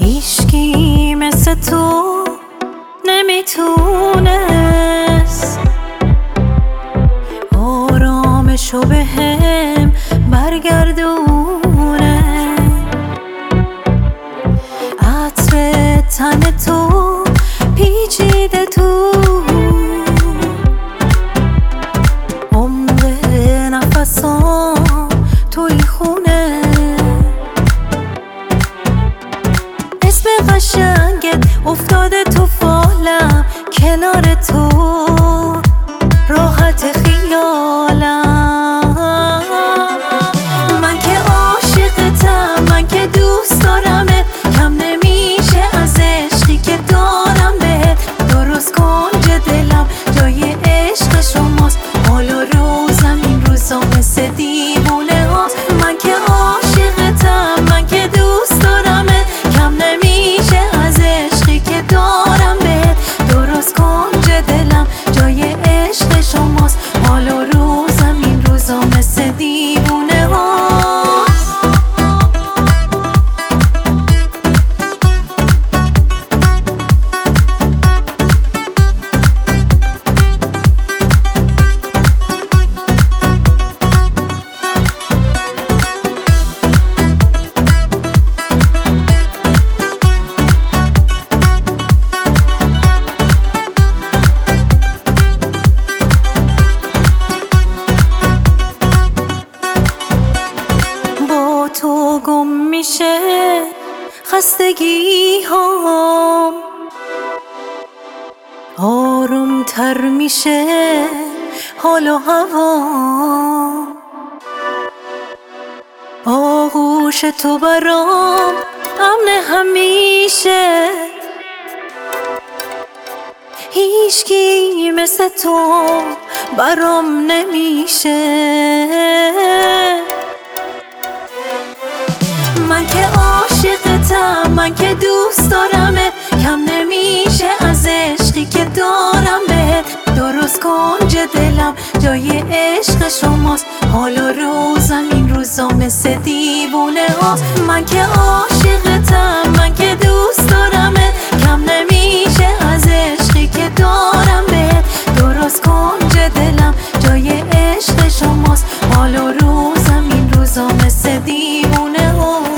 هیچکی مثل تو نمیتونست آرامشو بهم برگردونه. عطر تن تو پیچیده تو عمق نفسام توی خونه. اسم قشنگت افتاده تو فالم، کنار تو راحت خیالم. من که عاشقتم، من که دوست دارمت، کم نمیشه از عشقی که دارم بهت. درست کنج دلم جای عشق شماست، حال و روزم این روزا مثل دیوونه هاست. من که عاشقتم، من که دوست دارمت، کم نمیشه از عشقی که دارم بهت. درست کنج دلم جای عشق شماست، حال و روزم این روزا مثل دیوونه هاست. تو گم میشه خستگی هام، آروم تر میشه حال و هوام. آغوش تو برام امن همیشه، هیچکی مثل تو برام نمیشه. من که عاشقتم، من که دوست دارمت، کم نمیشه از عشقی که دارم بهت. درست کنج دلم جای عشق شماست، حال و روزم این روزا مثل دیوونه هاست. من که عاشقتم، من که دوست دارمت، کم نمیشه از عشقی که دارم بهت. درست کنج دلم جای عشق شماست، حال و روزم این روزا مثل دیوونه هاست.